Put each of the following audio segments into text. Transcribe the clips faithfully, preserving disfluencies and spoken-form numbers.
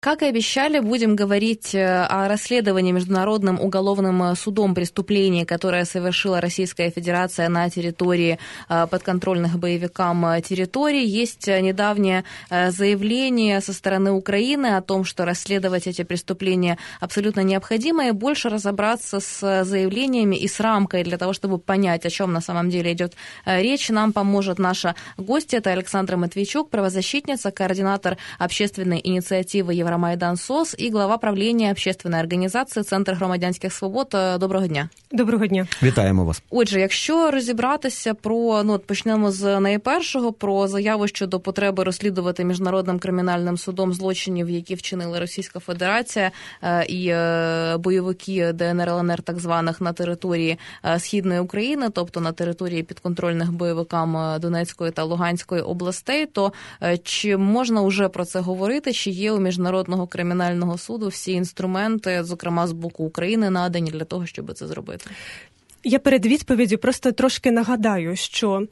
Как и обещали, будем говорить о расследовании Международным уголовным судом преступлений, которое совершила Российская Федерация на территории подконтрольных боевикам территорий. Есть недавнее заявление со стороны Украины о том, что расследовать эти преступления абсолютно необходимо, и больше разобраться с заявлениями и с рамкой для того, чтобы понять, о чем на самом деле идет речь. Нам поможет наша гостья, это Александра Матвійчук, правозащитница, координатор общественной инициативы «Евро Майдан СОС» і глава правління общественної організації «Центр громадянських свобод». Доброго дня. Доброго дня. Вітаємо вас. Отже, якщо розібратися про, ну, почнемо з найпершого, про заяву щодо потреби розслідувати Міжнародним кримінальним судом злочинів, які вчинили Російська Федерація і бойовики Де Ен Ер, Ел Ен Ер так званих на території Східної України, тобто на території підконтрольних бойовикам Донецької та Луганської областей, то чи можна вже про це говорити, чи є у Міжнародного кримінального суду всі інструменти, зокрема з боку України, надані для того, щоб це зробити? Я перед відповіддю просто трошки нагадаю, що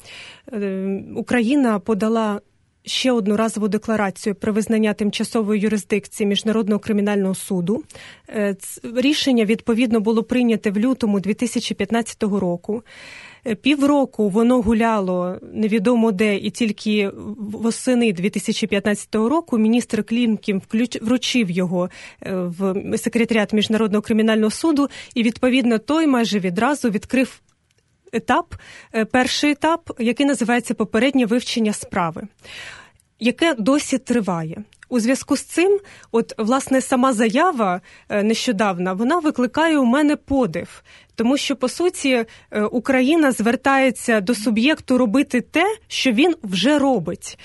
Україна подала ще одну разову декларацію про визнання тимчасової юрисдикції Міжнародного кримінального суду. Рішення, відповідно, було прийняте в лютому дві тисячі п'ятнадцятого року. Півроку воно гуляло невідомо де, і тільки восени дві тисячі п'ятнадцятого року міністр Клімкін вручив його в секретаріат Міжнародного кримінального суду, і, відповідно, той майже відразу відкрив етап, перший етап, який називається «Попереднє вивчення справи», яке досі триває. У зв'язку з цим, от, власне, сама заява нещодавна, вона викликає у мене подив. Тому що, по суті, Україна звертається до суб'єкту робити те, що він вже робить.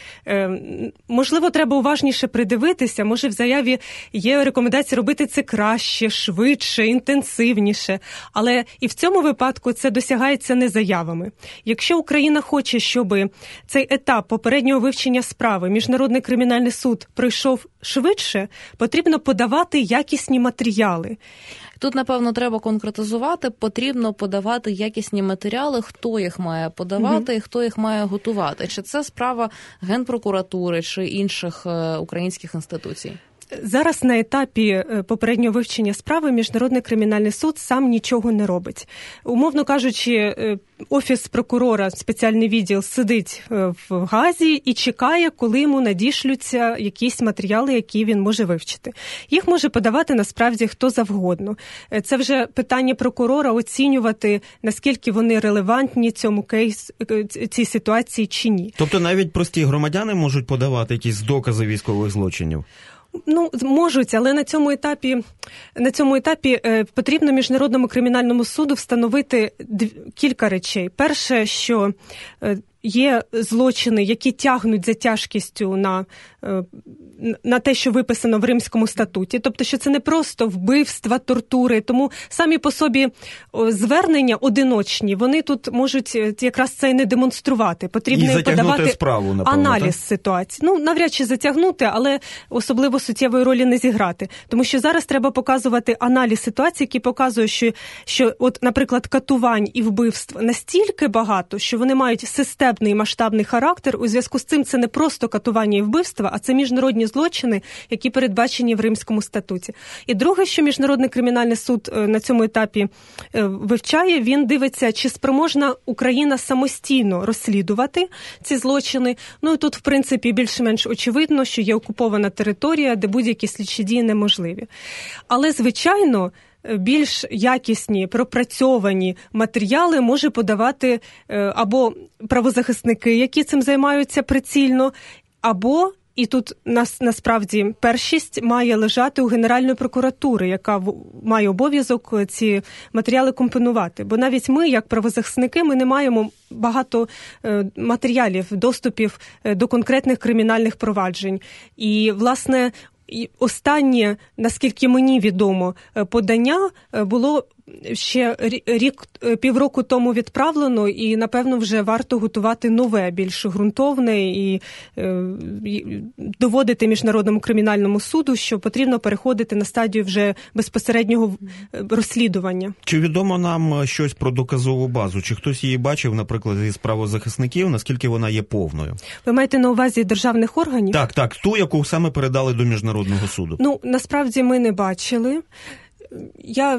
Можливо, треба уважніше придивитися, може в заяві є рекомендація робити це краще, швидше, інтенсивніше. Але і в цьому випадку це досягається не заявами. Якщо Україна хоче, щоб цей етап попереднього вивчення справи Міжнародний кримінальний суд пройшов швидше, потрібно подавати якісні матеріали. Тут, напевно, треба конкретизувати, потрібно подавати якісні матеріали, хто їх має подавати угу. і хто їх має готувати. Чи це справа Генпрокуратури чи інших українських інституцій? Зараз на етапі попереднього вивчення справи Міжнародний кримінальний суд сам нічого не робить. Умовно кажучи, Офіс прокурора, спеціальний відділ, сидить в Гаазі і чекає, коли йому надішлються якісь матеріали, які він може вивчити. Їх може подавати, насправді, хто завгодно. Це вже питання прокурора оцінювати, наскільки вони релевантні цьому кейс, цій ситуації чи ні. Тобто навіть прості громадяни можуть подавати якісь докази військових злочинів? Ну, можуть, але на цьому етапі, на цьому етапі е, потрібно Міжнародному кримінальному суду встановити дв... кілька речей. Перше, що е, є злочини, які тягнуть за тяжкістю на, е, на те, що виписано в Римському статуті. Тобто, що це не просто вбивства, тортури. Тому самі по собі о, звернення одиночні, вони тут можуть якраз це і не демонструвати. Потрібно подавати справу, напевно, аналіз так? ситуації. Ну, навряд чи затягнути, але особливо суттєвої ролі не зіграти. Тому що зараз треба показувати аналіз ситуації, який показує, що, що от, наприклад, катувань і вбивств настільки багато, що вони мають системний масштабний характер. У зв'язку з цим це не просто катування і вбивства, а це міжнародні злочини, які передбачені в Римському статуті. І друге, що Міжнародний кримінальний суд на цьому етапі вивчає, він дивиться, чи спроможна Україна самостійно розслідувати ці злочини. Ну і тут, в принципі, більш-менш очевидно, що є окупована територія, де будь-які слідчі дії неможливі. Але, звичайно, більш якісні, пропрацьовані матеріали може подавати або правозахисники, які цим займаються прицільно, або, і тут нас, насправді першість має лежати у Генеральної прокуратури, яка має обов'язок ці матеріали компонувати. Бо навіть ми, як правозахисники, ми не маємо багато матеріалів, доступів до конкретних кримінальних проваджень. І, власне, І останнє, наскільки мені відомо, подання було ще рік, півроку тому відправлено, і, напевно, вже варто готувати нове, більш ґрунтовне і, і доводити Міжнародному кримінальному суду, що потрібно переходити на стадію вже безпосереднього розслідування. Чи відомо нам щось про доказову базу? Чи хтось її бачив, наприклад, із правозахисників, наскільки вона є повною? Ви маєте на увазі державних органів? Так, так, ту, яку саме передали до Міжнародного суду. Ну, насправді ми не бачили. Я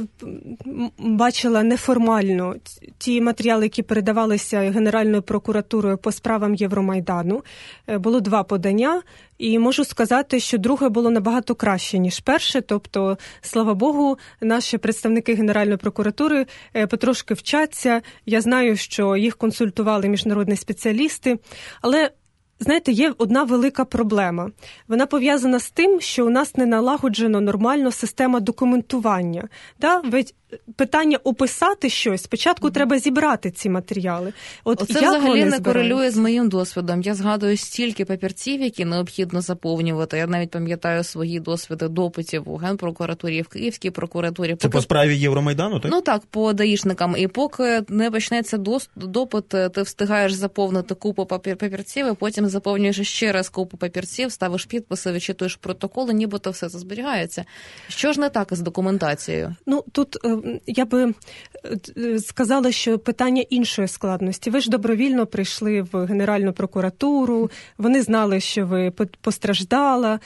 бачила неформально ті матеріали, які передавалися Генеральною прокуратурою по справам Євромайдану. Було два подання, і можу сказати, що друге було набагато краще, ніж перше. Тобто, слава Богу, наші представники Генеральної прокуратури потрошки вчаться. Я знаю, що їх консультували міжнародні спеціалісти, але знаєте, є одна велика проблема. Вона пов'язана з тим, що у нас не налагоджено нормально система документування. Да? Ведь питання описати щось, спочатку mm-hmm. треба зібрати ці матеріали. От Оце як взагалі вони не збирають? корелює з моїм досвідом. Я згадую стільки папірців, які необхідно заповнювати. Я навіть пам'ятаю свої досвіди допитів у Генпрокуратурі, в Київській прокуратурі. Це поки... по справі Євромайдану, так? Ну так, по даїшникам. І поки не почнеться допит, ти встигаєш заповнити купу папірців, і потім заповнюєш ще раз купу папірців, ставиш підписи, вичитуєш протоколи, нібито все це зберігається. Що ж не так із документацією? Ну, тут я би сказала, що питання іншої складності. Ви ж добровільно прийшли в Генеральну прокуратуру, вони знали, що ви постраждала,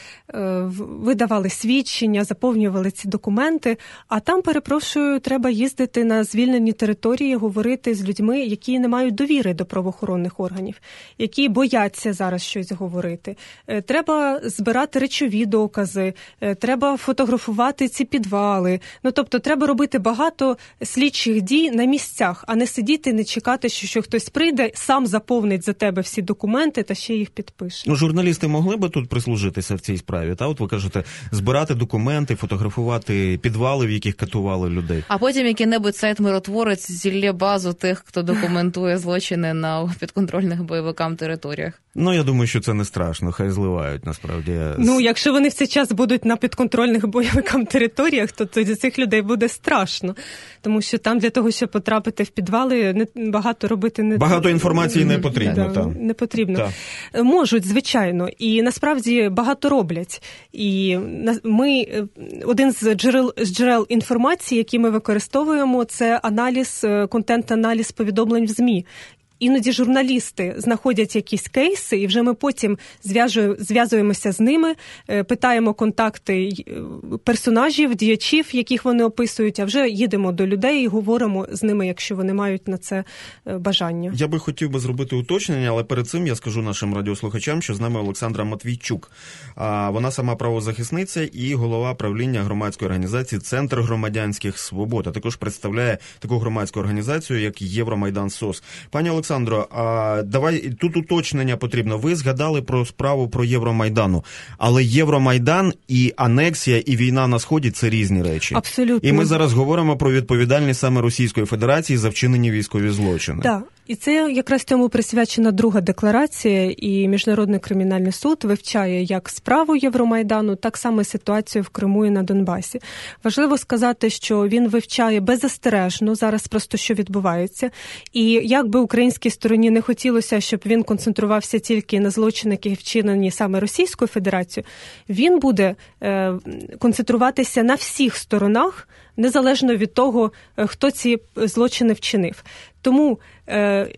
ви давали свідчення, заповнювали ці документи, а там, перепрошую, треба їздити на звільнені території, говорити з людьми, які не мають довіри до правоохоронних органів, які бояться зараз щось говорити. Треба збирати речові докази, треба фотографувати ці підвали. Ну, тобто, треба робити багато слідчих дій на місцях, а не сидіти, не чекати, що, що хтось прийде, сам заповнить за тебе всі документи та ще їх підпише. Ну, журналісти могли би тут прислужитися в цій справі, та? От ви кажете, збирати документи, фотографувати підвали, в яких катували людей. А потім який-небудь сайт-миротворець зілє базу тих, хто документує злочини на підконтрольних бойовикам територіях. Ну, я думаю, що це не страшно, хай зливають, насправді. Ну, якщо вони в цей час будуть на підконтрольних бойовикам територіях, то тоді цих людей буде страшно. Тому що там для того, щоб потрапити в підвали, не, багато робити не... Багато інформації не потрібно. Да, та. Не потрібно. Та. Можуть, звичайно. І насправді багато роблять. І ми, один з джерел, з джерел інформації, які ми використовуємо, це аналіз, контент-аналіз повідомлень в ЗМІ. Іноді журналісти знаходять якісь кейси, і вже ми потім зв'язуємося з ними, питаємо контакти персонажів, діячів, яких вони описують, а вже їдемо до людей і говоримо з ними, якщо вони мають на це бажання. Я би хотів би зробити уточнення, але перед цим я скажу нашим радіослухачам, що з нами Олександра Матвійчук. Вона сама правозахисниця і голова правління громадської організації «Центр громадянських свобод», а також представляє таку громадську організацію, як Євромайдан СОС. Пані Олександро, Олександро, а давай тут уточнення потрібно. Ви згадали про справу про Євромайдану, але Євромайдан і анексія, і війна на Сході – це різні речі. Абсолютно. І ми зараз говоримо про відповідальність саме Російської Федерації за вчинені військові злочини. Так. І це якраз цьому присвячена друга декларація, і Міжнародний кримінальний суд вивчає як справу Євромайдану, так само ситуацію в Криму і на Донбасі. Важливо сказати, що він вивчає беззастережно зараз просто, що відбувається. І як би українській стороні не хотілося, щоб він концентрувався тільки на злочинах, які вчинені саме Російською Федерацією, він буде е, концентруватися на всіх сторонах, незалежно від того, хто ці злочини вчинив. Тому е,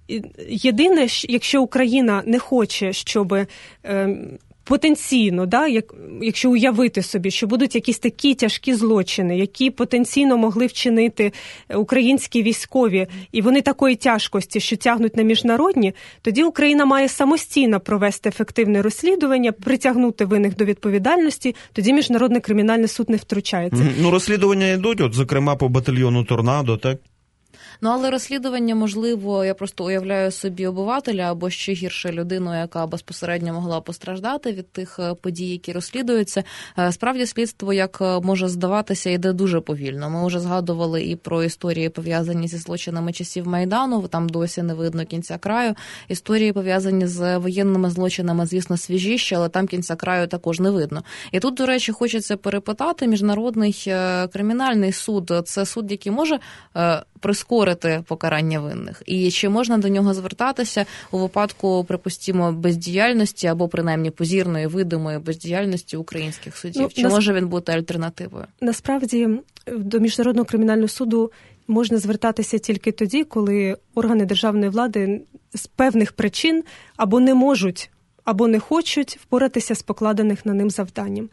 єдине, якщо Україна не хоче, щоб е, потенційно, да, як, якщо уявити собі, що будуть якісь такі тяжкі злочини, які потенційно могли вчинити українські військові, і вони такої тяжкості, що тягнуть на міжнародні, тоді Україна має самостійно провести ефективне розслідування, притягнути винних до відповідальності, тоді Міжнародний кримінальний суд не втручається. Ну, розслідування йдуть, от, зокрема, по батальйону «Торнадо», так? Ну, але розслідування, можливо, я просто уявляю собі обивателя або ще гірше людину, яка безпосередньо могла постраждати від тих подій, які розслідуються. Справді, слідство, як може здаватися, йде дуже повільно. Ми вже згадували і про історії, пов'язані зі злочинами часів Майдану, там досі не видно кінця краю. Історії, пов'язані з воєнними злочинами, звісно, свіжіші, але там кінця краю також не видно. І тут, до речі, хочеться перепитати, Міжнародний кримінальний суд – це суд, який може прискорити покарання винних? І чи можна до нього звертатися у випадку, припустімо, бездіяльності або, принаймні, позірної, видимої бездіяльності українських судів? Ну, чи нас... може він бути альтернативою? Насправді, до Міжнародного кримінального суду можна звертатися тільки тоді, коли органи державної влади з певних причин або не можуть, або не хочуть впоратися з покладених на ним завданням.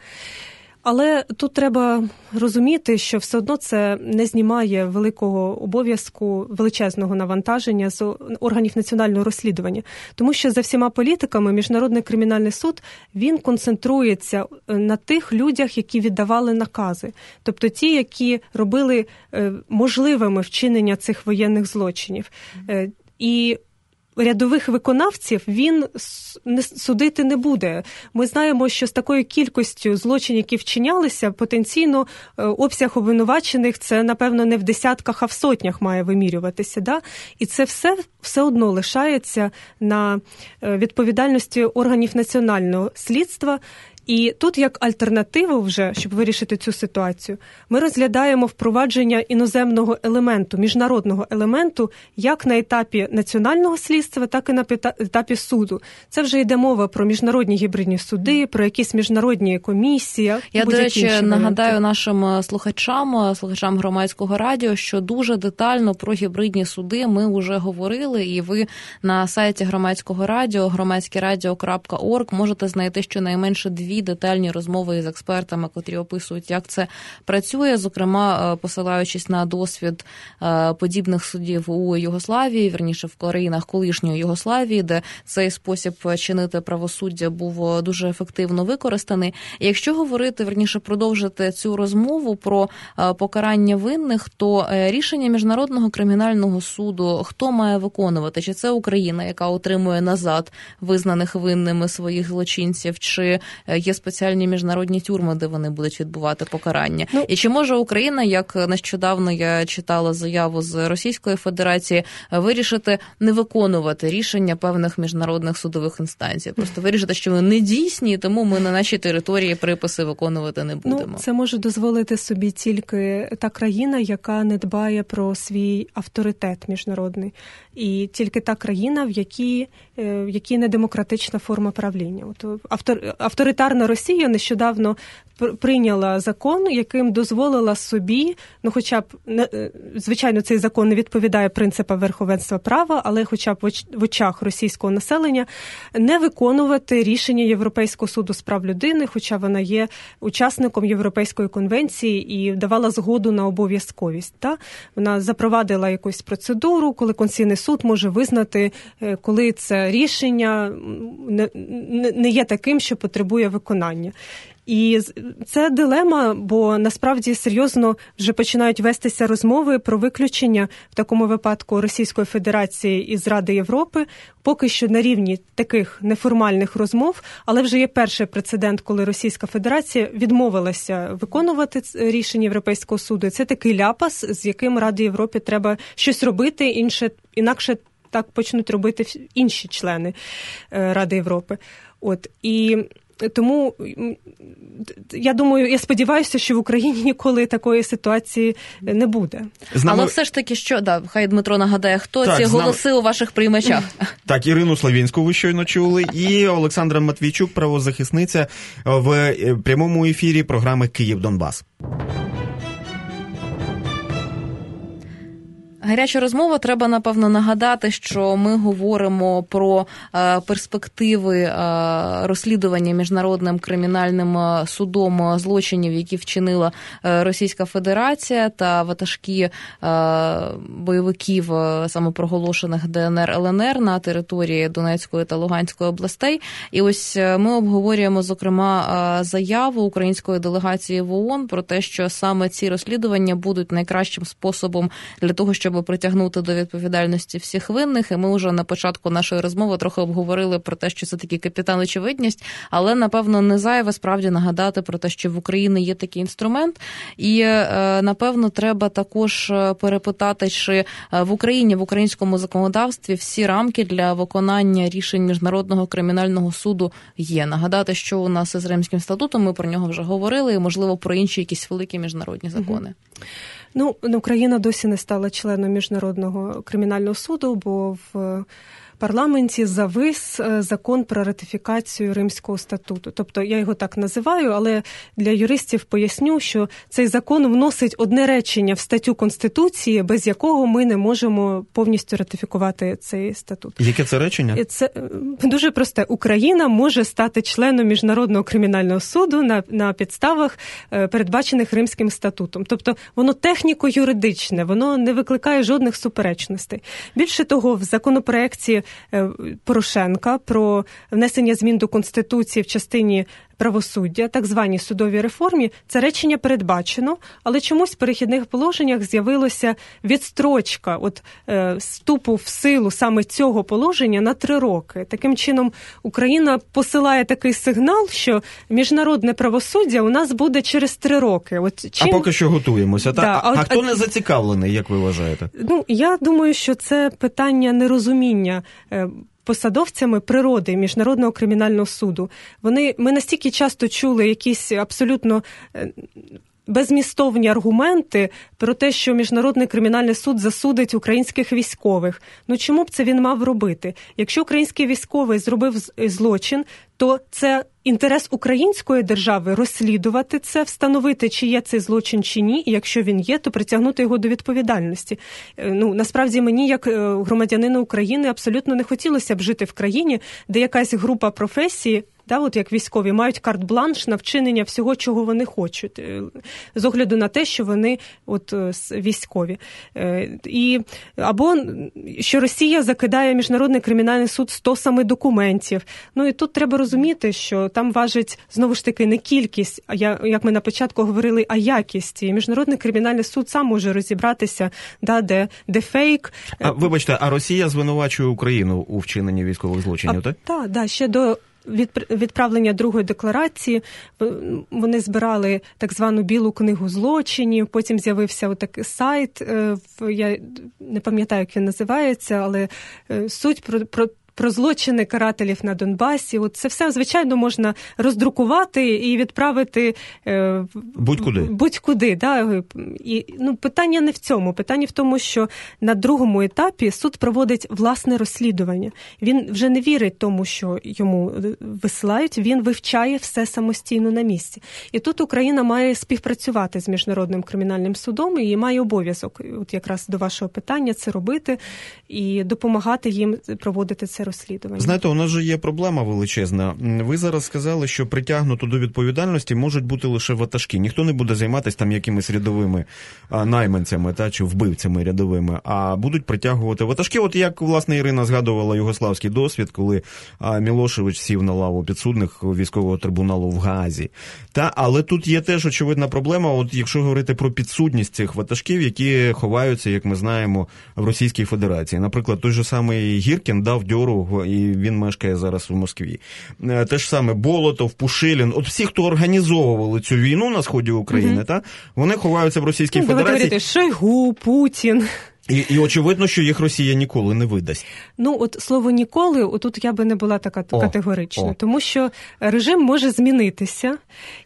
Але тут треба розуміти, що все одно це не знімає великого обов'язку, величезного навантаження з органів національного розслідування. Тому що за всіма політиками Міжнародний кримінальний суд, він концентрується на тих людях, які віддавали накази. Тобто ті, які робили можливими вчинення цих воєнних злочинів. І рядових виконавців він судити не буде. Ми знаємо, що з такою кількістю злочинів, які вчинялися, потенційно обсяг обвинувачених це, напевно, не в десятках, а в сотнях має вимірюватися. Да? І це все, все одно лишається на відповідальності органів національного слідства. І тут як альтернативу вже, щоб вирішити цю ситуацію, ми розглядаємо впровадження іноземного елементу, міжнародного елементу, як на етапі національного слідства, так і на етапі суду. Це вже йде мова про міжнародні гібридні суди, про якісь міжнародні комісії. Я, до речі, нагадаю нашим слухачам, слухачам Громадського радіо, що дуже детально про гібридні суди ми вже говорили, і ви на сайті Громадського радіо, громадське радіо крапка орг, можете знайти щонайменше дві детальні розмови із експертами, котрі описують, як це працює, зокрема, посилаючись на досвід подібних судів у Югославії, вірніше, в країнах колишньої Югославії, де цей спосіб чинити правосуддя був дуже ефективно використаний. І якщо говорити, вірніше, продовжити цю розмову про покарання винних, то рішення Міжнародного кримінального суду хто має виконувати? Чи це Україна, яка отримує назад визнаних винними своїх злочинців, чи є спеціальні міжнародні тюрми, де вони будуть відбувати покарання. Ну, і чи може Україна, як нещодавно я читала заяву з Російської Федерації, вирішити не виконувати рішення певних міжнародних судових інстанцій? Просто вирішити, що вони не дійсні, тому ми на нашій території приписи виконувати не будемо. Ну, це може дозволити собі тільки та країна, яка не дбає про свій авторитет міжнародний. І тільки та країна, в якій, в якій не демократична форма правління. От автор, авторитарна Росія нещодавно прийняла закон, яким дозволила собі, ну хоча б, звичайно, цей закон не відповідає принципам верховенства права, але хоча б в очах російського населення не виконувати рішення Європейського суду з прав людини, хоча вона є учасником Європейської конвенції і давала згоду на обов'язковість. Та? Вона запровадила якусь процедуру, коли Конституційний суд може визнати, коли це рішення не є таким, що потребує виконання. І це дилема, бо насправді серйозно вже починають вестися розмови про виключення в такому випадку Російської Федерації із Ради Європи. Поки що на рівні таких неформальних розмов, але вже є перший прецедент, коли Російська Федерація відмовилася виконувати рішення Європейського суду. Це такий ляпас, з яким Раді Європи треба щось робити, інше, інакше так почнуть робити інші члени Ради Європи. От, і тому я думаю, я сподіваюся, що в Україні ніколи такої ситуації не буде. Нами... Але все ж таки, що, да, хай Дмитро нагадає, хто так, ці голоси нами... у ваших приймачах. Так, Ірину Славінську ви щойно чули, і Олександра Матвійчук, правозахисниця, в прямому ефірі програми «Київ-Донбас». Гаряча розмова. Треба, напевно, нагадати, що ми говоримо про перспективи розслідування Міжнародним кримінальним судом злочинів, які вчинила Російська Федерація та ватажки бойовиків самопроголошених Де Ен Ер Ел Ен Ер на території Донецької та Луганської областей. І ось ми обговорюємо, зокрема, заяву української делегації в ООН про те, що саме ці розслідування будуть найкращим способом для того, щоб треба притягнути до відповідальності всіх винних, і ми вже на початку нашої розмови трохи обговорили про те, що це такий капітан очевидність, але, напевно, не зайве справді нагадати про те, що в Україні є такий інструмент, і, напевно, треба також перепитати, чи в Україні, в українському законодавстві всі рамки для виконання рішень Міжнародного кримінального суду є. Нагадати, що у нас із Римським статутом, ми про нього вже говорили, і, можливо, про інші якісь великі міжнародні закони. Ну, Україна досі не стала членом Міжнародного кримінального суду, бо в парламенті завис закон про ратифікацію Римського статуту. Тобто я його так називаю, але для юристів поясню, що цей закон вносить одне речення в статтю Конституції, без якого ми не можемо повністю ратифікувати цей статут. Яке це речення? Це дуже просте. Україна може стати членом Міжнародного кримінального суду на, на підставах, передбачених Римським статутом. Тобто воно техніко-юридичне, воно не викликає жодних суперечностей. Більше того, в законопроекті Порошенка про внесення змін до Конституції в частині правосуддя, так званій судовій реформі, це речення передбачено, але чомусь в перехідних положеннях з'явилася відстрочка от е, вступу в силу саме цього положення на три роки. Таким чином, Україна посилає такий сигнал, що міжнародне правосуддя у нас буде через три роки. От чим... А поки що готуємося. Да, так? А, а, а хто а... не зацікавлений, як ви вважаєте? Ну, я думаю, що це питання нерозуміння е, посадовцями природи Міжнародного кримінального суду. Вони, ми настільки часто чули якісь абсолютно безмістовні аргументи про те, що Міжнародний кримінальний суд засудить українських військових. Ну чому б це він мав робити? Якщо український військовий зробив злочин, то це інтерес української держави розслідувати це, встановити, чи є цей злочин, чи ні, і якщо він є, то притягнути його до відповідальності. Ну, насправді, мені, як громадянину України, абсолютно не хотілося б жити в країні, де якась група професії, да, от як військові, мають карт-бланш на вчинення всього, чого вони хочуть, з огляду на те, що вони от військові. І, або що Росія закидає Міжнародний кримінальний суд стосами документів. Ну і тут треба розуміти, що там важить, знову ж таки, не кількість, а як ми на початку говорили, а якість. І Міжнародний кримінальний суд сам може розібратися, да, де, де фейк. А, вибачте, а Росія звинувачує Україну у вчиненні військових злочинів, так? Так, да, ще до відправлення другої декларації вони збирали так звану білу книгу злочинів, потім з'явився отакий сайт, я не пам'ятаю, як він називається, але суть про, про про злочини карателів на Донбасі. От це все, звичайно, можна роздрукувати і відправити е, будь-куди. Будь-куди, да. І, ну, питання не в цьому. Питання в тому, що на другому етапі суд проводить власне розслідування. Він вже не вірить тому, що йому висилають, він вивчає все самостійно на місці. І тут Україна має співпрацювати з Міжнародним кримінальним судом і має обов'язок, от якраз до вашого питання, це робити і допомагати їм проводити це розслідування. Знаєте, у нас же є проблема величезна. Ви зараз сказали, що притягнуто до відповідальності можуть бути лише ватажки. Ніхто не буде займатися там якимись рядовими а, найманцями та, чи вбивцями рядовими, а будуть притягувати ватажки. От як, власне, Ірина згадувала югославський досвід, коли а, Мілошевич сів на лаву підсудних військового трибуналу в Гаазі. Та, але тут є теж очевидна проблема, от якщо говорити про підсудність цих ватажків, які ховаються, як ми знаємо, в Російській Федерації. Наприклад, той же самий Гіркін дав дьору, і він мешкає зараз в Москві. Те ж саме Болотов, Пушилін, от всі, хто організовували цю війну на сході України, mm-hmm. та, вони ховаються в Російській ну, Федерації. Давайте говорити, Шойгу, Путін. І, і очевидно, що їх Росія ніколи не видасть. Ну, от слово «ніколи», отут я би не була така о, категорична, о. Тому що режим може змінитися.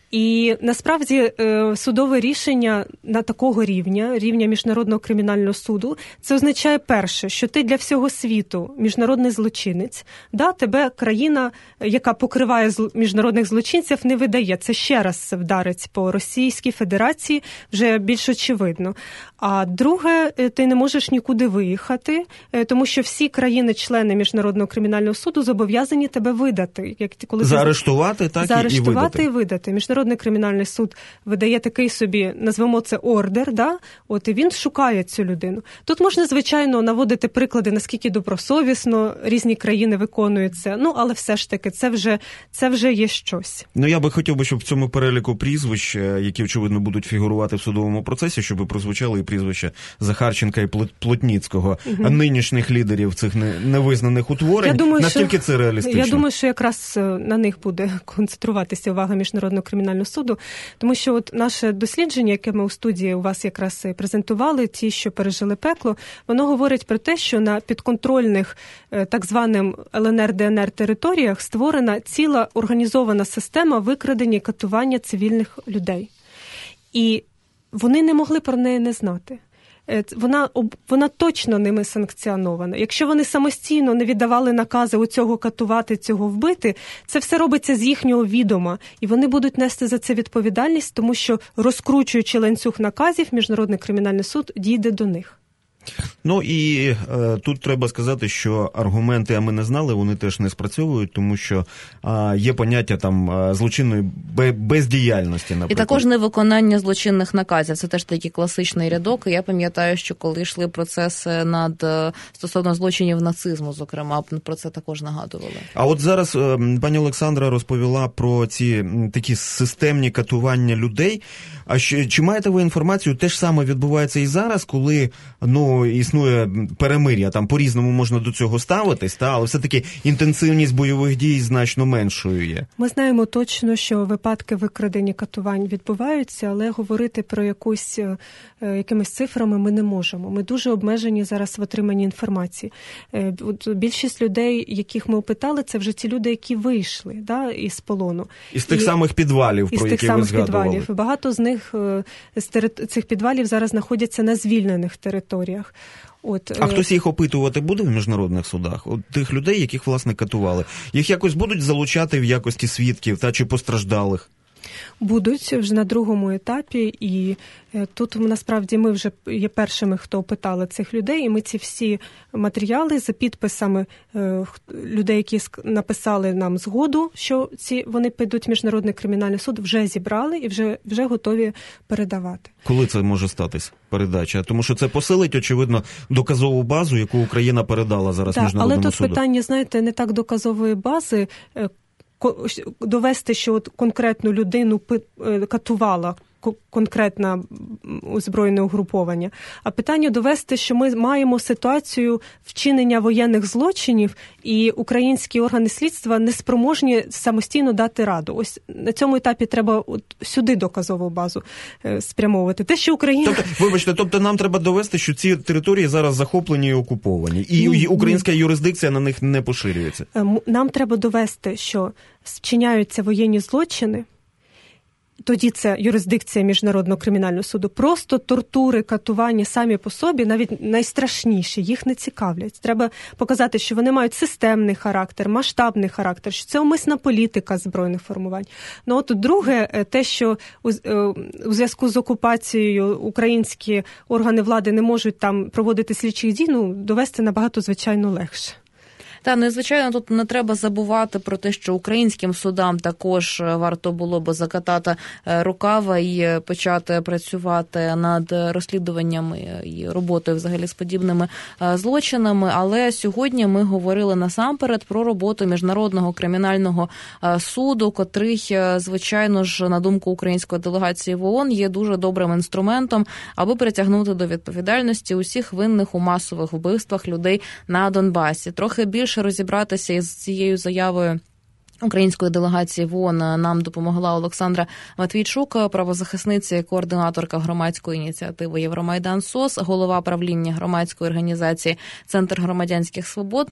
І насправді судове рішення на такого рівня, рівня Міжнародного кримінального суду, це означає перше, що ти для всього світу міжнародний злочинець, да, тебе країна, яка покриває міжнародних злочинців, не видає. Це ще раз вдарить по Російській Федерації, вже більш очевидно. А друге, ти не можеш нікуди виїхати, тому що всі країни-члени Міжнародного кримінального суду зобов'язані тебе видати. Як, коли Заарештувати, так, Заарештувати і видати. і видати. Міжнародний Міжнародний кримінальний суд видає такий собі, назвемо це ордер, да? От, і він шукає цю людину. Тут можна, звичайно, наводити приклади, наскільки добросовісно різні країни виконують це, ну, але все ж таки, це вже, це вже є щось. Ну, я би хотів би, щоб в цьому переліку прізвищ, які, очевидно, будуть фігурувати в судовому процесі, щоб прозвучали і прізвища Захарченка і Плотніцького, угу. а нинішніх лідерів цих невизнаних утворень. Я думаю, наскільки що, це реалістично? Я думаю, що якраз на них буде концентруватися увага Міжнародного кримінального суду, тому що от наше дослідження, яке ми у студії у вас якраз презентували, ті, що пережили пекло, воно говорить про те, що на підконтрольних так званим ел ен ер-де ен ер територіях створена ціла організована система викрадення і катування цивільних людей. І вони не могли про неї не знати. Вона, вона точно ними санкціонована. Якщо вони самостійно не віддавали накази у цього катувати, цього вбити, це все робиться з їхнього відома. І вони будуть нести за це відповідальність, тому що, розкручуючи ланцюг наказів, Міжнародний кримінальний суд дійде до них. Ну і е, тут треба сказати, що аргументи «а ми не знали» вони теж не спрацьовують, тому що е, є поняття там злочинної бездіяльності, наприклад. І також невиконання злочинних наказів. Це теж такий класичний рядок. Я пам'ятаю, що коли йшли процеси над стосовно злочинів нацизму, зокрема, про це також нагадували. А от зараз е, пані Олександра розповіла про ці такі системні катування людей. А ще, чи маєте ви інформацію, те ж саме відбувається і зараз, коли, ну, існує перемир'я, там по-різному можна до цього ставитись, та, але все-таки інтенсивність бойових дій значно меншою є. Ми знаємо точно, що випадки викрадення катувань відбуваються, але говорити про якусь, якимись цифрами ми не можемо. Ми дуже обмежені зараз в отриманні інформації. От більшість людей, яких ми опитали, це вже ті люди, які вийшли, да, із полону. Із тих І, самих підвалів, про які ви згадували. Підвалів. Багато з них, з цих підвалів зараз знаходяться на звільнених територіях. От, а хтось їх опитувати буде в міжнародних судах? От тих людей, яких, власне, катували. Їх якось будуть залучати в якості свідків та чи постраждалих? Будуть вже на другому етапі, і тут насправді ми вже є першими, хто опитали цих людей, і ми ці всі матеріали за підписами людей, які написали нам згоду, що ці вони підуть в Міжнародний кримінальний суд, вже зібрали і вже, вже готові передавати. Коли це може статись, передача? Тому що це посилить, очевидно, доказову базу, яку Україна передала зараз так, Міжнародному суду. Але тут суду. Питання, знаєте, не так доказової бази, довести, що от конкретну людину катувала конкретне озброєне угруповання, а питання довести, що ми маємо ситуацію вчинення воєнних злочинів, і українські органи слідства не спроможні самостійно дати раду. Ось на цьому етапі треба от сюди доказову базу спрямовувати. Те, що Україна... Тобто, вибачте, тобто нам треба довести, що ці території зараз захоплені і окуповані, і ні, українська ні. юрисдикція на них не поширюється. Нам треба довести, що вчиняються воєнні злочини, тоді це юрисдикція Міжнародного кримінального суду. Просто тортури, катування самі по собі, навіть найстрашніші, їх не цікавлять. Треба показати, що вони мають системний характер, масштабний характер, що це умисна політика збройних формувань. Ну от друге, те, що у, у зв'язку з окупацією українські органи влади не можуть там проводити слідчих дій, ну, довести набагато, звичайно, легше. Та, ну, звичайно, тут не треба забувати про те, що українським судам також варто було б закатати рукава і почати працювати над розслідуваннями і роботою взагалі з подібними злочинами. Але сьогодні ми говорили насамперед про роботу Міжнародного кримінального суду, котрий, звичайно ж, на думку української делегації в ООН, є дуже добрим інструментом, аби притягнути до відповідальності усіх винних у масових вбивствах людей на Донбасі. Трохи більше розібратися із цією заявою української делегації в ООН нам допомогла Олександра Матвійчук, правозахисниця і координаторка громадської ініціативи Євромайдан СОС, голова правління громадської організації «Центр громадянських свобод».